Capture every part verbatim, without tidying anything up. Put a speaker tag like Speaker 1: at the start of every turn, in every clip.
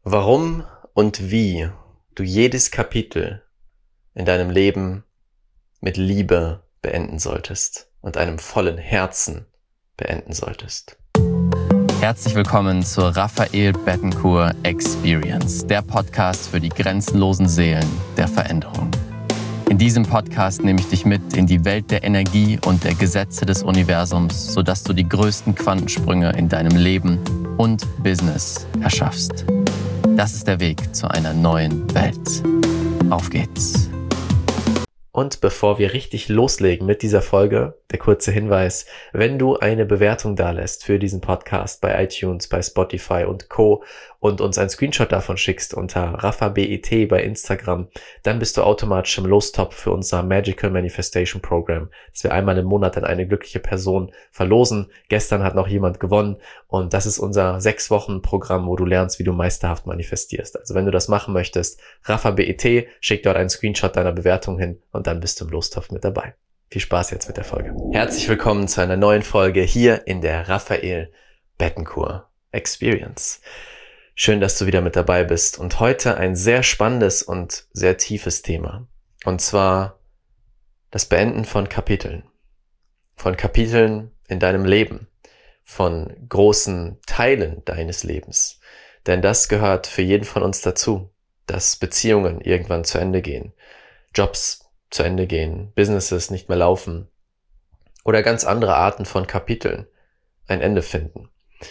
Speaker 1: Warum und wie du jedes Kapitel in deinem Leben mit Liebe beenden solltest und einem vollen Herzen beenden solltest.
Speaker 2: Herzlich willkommen zur Raphael Bettencourt Experience, der Podcast für die grenzenlosen Seelen der Veränderung. In diesem Podcast nehme ich dich mit in die Welt der Energie und der Gesetze des Universums, sodass du die größten Quantensprünge in deinem Leben und Business erschaffst. Das ist der Weg zu einer neuen Welt. Auf geht's!
Speaker 1: Und bevor wir richtig loslegen mit dieser Folge, der kurze Hinweis: Wenn du eine Bewertung dalässt für diesen Podcast bei iTunes, bei Spotify und Co. und uns einen Screenshot davon schickst unter RaphaBET bei Instagram, dann bist du automatisch im Lostopf für unser Magical Manifestation Program, das wir einmal im Monat an eine glückliche Person verlosen. Gestern hat noch jemand gewonnen und das ist unser sechs Wochen Programm, wo du lernst, wie du meisterhaft manifestierst. Also wenn du das machen möchtest, RaphaBET, schick dort einen Screenshot deiner Bewertung hin und dann bist du im Lostopf mit dabei. Viel Spaß jetzt mit der Folge. Herzlich willkommen zu einer neuen Folge hier in der Raphael Bettencourt Experience. Schön, dass du wieder mit dabei bist und heute ein sehr spannendes und sehr tiefes Thema. Und zwar das Beenden von Kapiteln. Von Kapiteln in deinem Leben. Von großen Teilen deines Lebens. Denn das gehört für jeden von uns dazu, dass Beziehungen irgendwann zu Ende gehen. Jobs zu Ende gehen, Businesses nicht mehr laufen oder ganz andere Arten von Kapiteln ein Ende finden.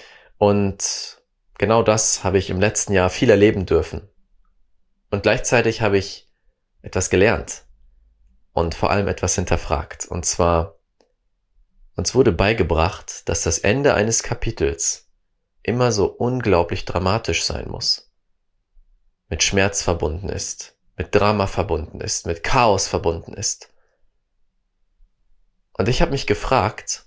Speaker 1: Und genau das habe ich im letzten Jahr viel erleben dürfen. Und gleichzeitig habe ich etwas gelernt und vor allem etwas hinterfragt. Und zwar, uns wurde beigebracht, dass das Ende eines Kapitels immer so unglaublich dramatisch sein muss, mit Schmerz verbunden ist, mit Drama verbunden ist, mit Chaos verbunden ist. Und ich habe mich gefragt,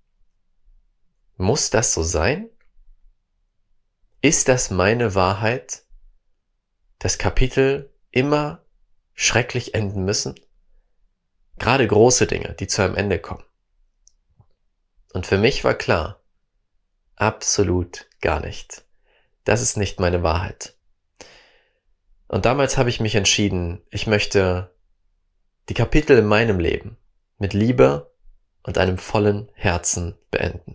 Speaker 1: muss das so sein? Ist das meine Wahrheit, dass Kapitel immer schrecklich enden müssen? Gerade große Dinge, die zu einem Ende kommen. Und für mich war klar, absolut gar nicht. Das ist nicht meine Wahrheit. Und damals habe ich mich entschieden, ich möchte die Kapitel in meinem Leben mit Liebe und einem vollen Herzen beenden.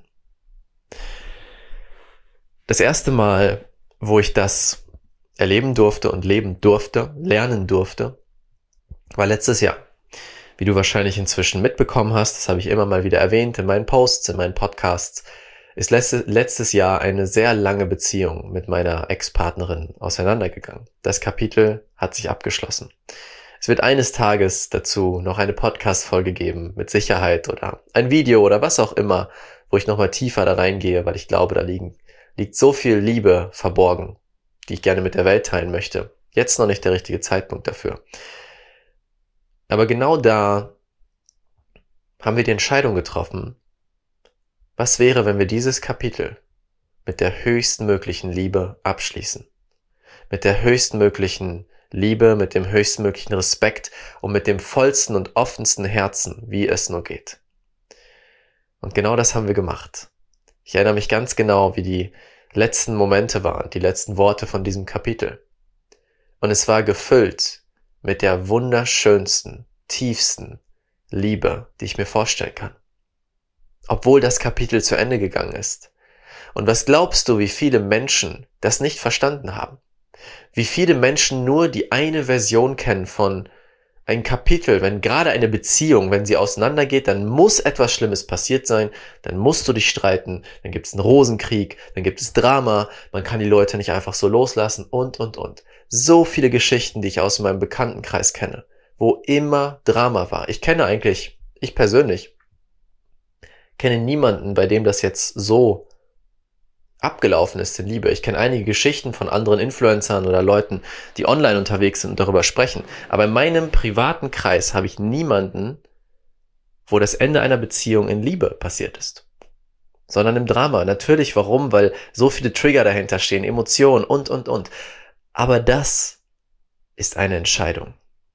Speaker 1: Das erste Mal, wo ich das erleben durfte und leben durfte, lernen durfte, war letztes Jahr. Wie du wahrscheinlich inzwischen mitbekommen hast, das habe ich immer mal wieder erwähnt in meinen Posts, in meinen Podcasts, ist letzte, letztes Jahr eine sehr lange Beziehung mit meiner Ex-Partnerin auseinandergegangen. Das Kapitel hat sich abgeschlossen. Es wird eines Tages dazu noch eine Podcast-Folge geben, mit Sicherheit, oder ein Video oder was auch immer, wo ich nochmal tiefer da reingehe, weil ich glaube, da liegen, liegt so viel Liebe verborgen, die ich gerne mit der Welt teilen möchte. Jetzt noch nicht der richtige Zeitpunkt dafür. Aber genau da haben wir die Entscheidung getroffen, was wäre, wenn wir dieses Kapitel mit der höchstmöglichen Liebe abschließen? Mit der höchstmöglichen Liebe, mit dem höchstmöglichen Respekt und mit dem vollsten und offensten Herzen, wie es nur geht. Und genau das haben wir gemacht. Ich erinnere mich ganz genau, wie die letzten Momente waren, die letzten Worte von diesem Kapitel. Und es war gefüllt mit der wunderschönsten, tiefsten Liebe, die ich mir vorstellen kann. Obwohl das Kapitel zu Ende gegangen ist. Und was glaubst du, wie viele Menschen das nicht verstanden haben? Wie viele Menschen nur die eine Version kennen von einem Kapitel, wenn gerade eine Beziehung, wenn sie auseinandergeht, dann muss etwas Schlimmes passiert sein, dann musst du dich streiten, dann gibt es einen Rosenkrieg, dann gibt es Drama, man kann die Leute nicht einfach so loslassen und, und, und. So viele Geschichten, die ich aus meinem Bekanntenkreis kenne, wo immer Drama war. Ich kenne eigentlich, ich persönlich, kenne niemanden, bei dem das jetzt so abgelaufen ist in Liebe. Ich kenne einige Geschichten von anderen Influencern oder Leuten, die online unterwegs sind und darüber sprechen. Aber in meinem privaten Kreis habe ich niemanden, wo das Ende einer Beziehung in Liebe passiert ist. Sondern im Drama. Natürlich, warum? Weil so viele Trigger dahinter stehen, Emotionen und, und, und. Aber das ist eine Entscheidung.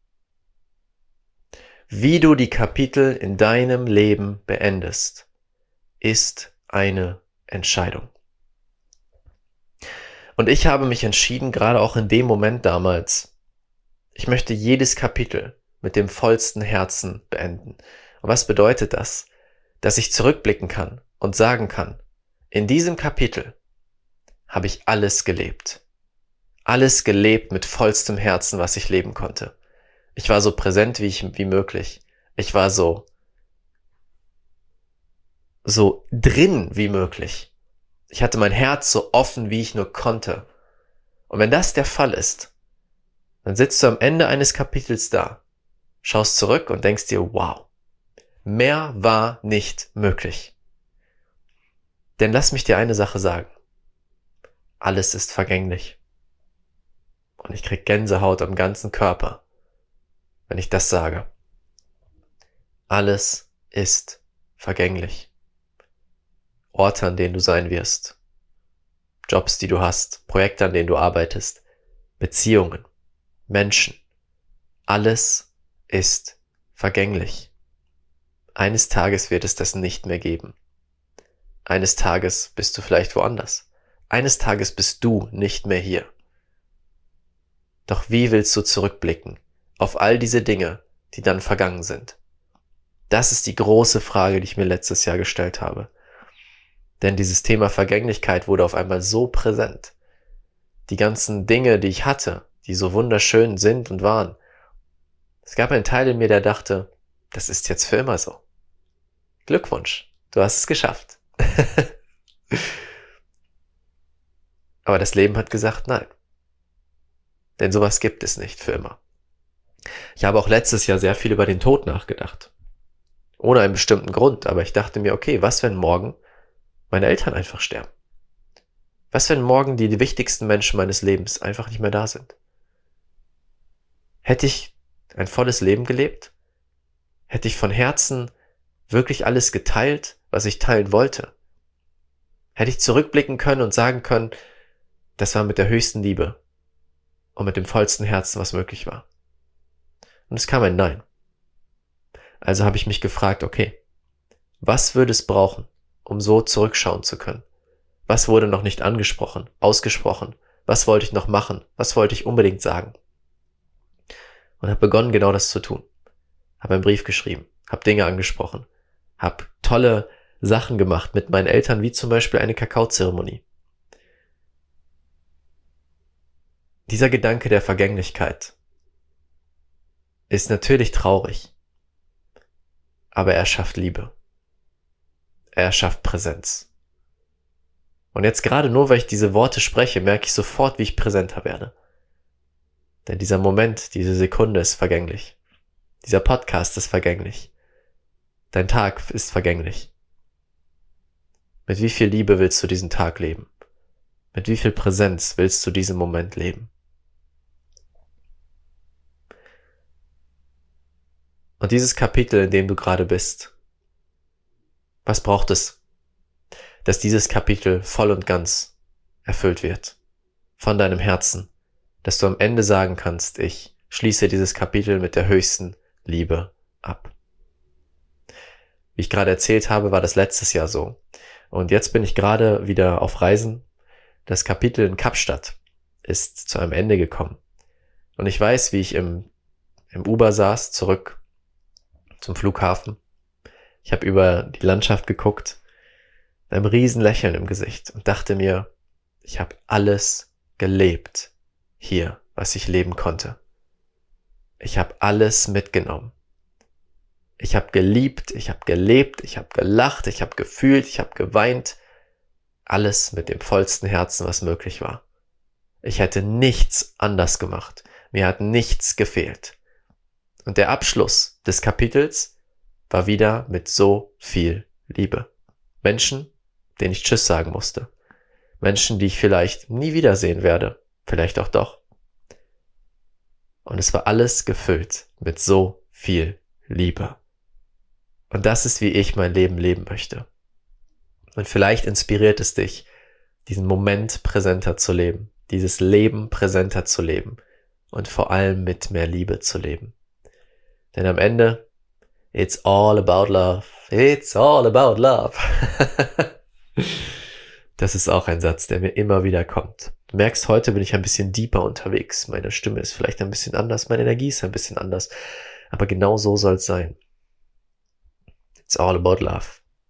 Speaker 1: Wie du die Kapitel in deinem Leben beendest, ist eine Entscheidung. Und ich habe mich entschieden, gerade auch in dem Moment damals, ich möchte jedes Kapitel mit dem vollsten Herzen beenden. Und was bedeutet das? Dass ich zurückblicken kann und sagen kann, in diesem Kapitel habe ich alles gelebt. Alles gelebt mit vollstem Herzen, was ich leben konnte. Ich war so präsent wie ich, wie möglich. Ich war so, so drin wie möglich. Ich hatte mein Herz so offen, wie ich nur konnte. Und wenn das der Fall ist, dann sitzt du am Ende eines Kapitels da, schaust zurück und denkst dir, wow, mehr war nicht möglich. Denn lass mich dir eine Sache sagen. Alles ist vergänglich. Und ich krieg Gänsehaut am ganzen Körper, wenn ich das sage. Alles ist vergänglich. Orte, an denen du sein wirst. Jobs, die du hast. Projekte, an denen du arbeitest. Beziehungen. Menschen. Alles ist vergänglich. Eines Tages wird es das nicht mehr geben. Eines Tages bist du vielleicht woanders. Eines Tages bist du nicht mehr hier. Doch wie willst du zurückblicken auf all diese Dinge, die dann vergangen sind? Das ist die große Frage, die ich mir letztes Jahr gestellt habe. Denn dieses Thema Vergänglichkeit wurde auf einmal so präsent. Die ganzen Dinge, die ich hatte, die so wunderschön sind und waren. Es gab einen Teil in mir, der dachte, das ist jetzt für immer so. Glückwunsch, du hast es geschafft. Aber das Leben hat gesagt, nein. Denn sowas gibt es nicht für immer. Ich habe auch letztes Jahr sehr viel über den Tod nachgedacht. Ohne einen bestimmten Grund, aber ich dachte mir, okay, was wenn morgen meine Eltern einfach sterben? Was wenn morgen die wichtigsten Menschen meines Lebens einfach nicht mehr da sind? Hätte ich ein volles Leben gelebt? Hätte ich von Herzen wirklich alles geteilt, was ich teilen wollte? Hätte ich zurückblicken können und sagen können, das war mit der höchsten Liebe und mit dem vollsten Herzen, was möglich war? Und es kam ein Nein. Also habe ich mich gefragt, okay, was würde es brauchen, um so zurückschauen zu können? Was wurde noch nicht angesprochen, ausgesprochen? Was wollte ich noch machen? Was wollte ich unbedingt sagen? Und habe begonnen, genau das zu tun. Habe einen Brief geschrieben, habe Dinge angesprochen, habe tolle Sachen gemacht mit meinen Eltern, wie zum Beispiel eine Kakaozeremonie. Dieser Gedanke der Vergänglichkeit ist natürlich traurig, aber er schafft Liebe. Er schafft Präsenz. Und jetzt gerade nur, weil ich diese Worte spreche, merke ich sofort, wie ich präsenter werde. Denn dieser Moment, diese Sekunde ist vergänglich. Dieser Podcast ist vergänglich. Dein Tag ist vergänglich. Mit wie viel Liebe willst du diesen Tag leben? Mit wie viel Präsenz willst du diesen Moment leben? Und dieses Kapitel, in dem du gerade bist, was braucht es, dass dieses Kapitel voll und ganz erfüllt wird? Von deinem Herzen, dass du am Ende sagen kannst, ich schließe dieses Kapitel mit der höchsten Liebe ab. Wie ich gerade erzählt habe, war das letztes Jahr so. Und jetzt bin ich gerade wieder auf Reisen. Das Kapitel in Kapstadt ist zu einem Ende gekommen. Und ich weiß, wie ich im, im Uber saß, zurück zum Flughafen. Ich habe über die Landschaft geguckt, mit einem riesen Lächeln im Gesicht und dachte mir, ich habe alles gelebt hier, was ich leben konnte. Ich habe alles mitgenommen. Ich habe geliebt, ich habe gelebt, ich habe gelacht, ich habe gefühlt, ich habe geweint. Alles mit dem vollsten Herzen, was möglich war. Ich hätte nichts anders gemacht. Mir hat nichts gefehlt. Und der Abschluss des Kapitels war wieder mit so viel Liebe. Menschen, denen ich Tschüss sagen musste. Menschen, die ich vielleicht nie wiedersehen werde. Vielleicht auch doch. Und es war alles gefüllt mit so viel Liebe. Und das ist, wie ich mein Leben leben möchte. Und vielleicht inspiriert es dich, diesen Moment präsenter zu leben. Dieses Leben präsenter zu leben. Und vor allem mit mehr Liebe zu leben. Denn am Ende, it's all about love. It's all about love. Das ist auch ein Satz, der mir immer wieder kommt, Du merkst, heute bin ich ein bisschen deeper unterwegs. Meine Stimme ist vielleicht ein bisschen anders, meine Energie ist ein bisschen anders. Aber genau so soll es sein. It's all about love.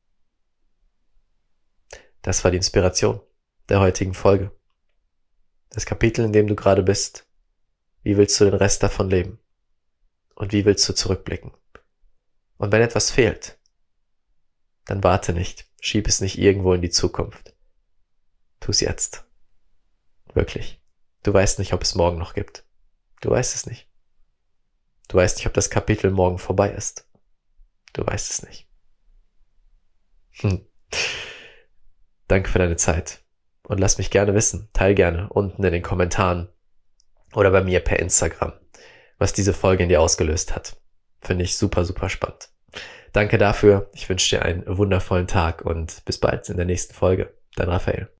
Speaker 1: Das war die Inspiration der heutigen Folge. Das Kapitel, in dem du gerade bist. Wie willst du den Rest davon leben? Und wie willst du zurückblicken? Und wenn etwas fehlt, dann warte nicht. Schieb es nicht irgendwo in die Zukunft. Tu es jetzt. Wirklich. Du weißt nicht, ob es morgen noch gibt. Du weißt es nicht. Du weißt nicht, ob das Kapitel morgen vorbei ist. Du weißt es nicht. Hm. Danke für deine Zeit. Und lass mich gerne wissen, teil gerne unten in den Kommentaren oder bei mir per Instagram, was diese Folge in dir ausgelöst hat. Finde ich super, super spannend. Danke dafür. Ich wünsche dir einen wundervollen Tag und bis bald in der nächsten Folge. Dein Raphael.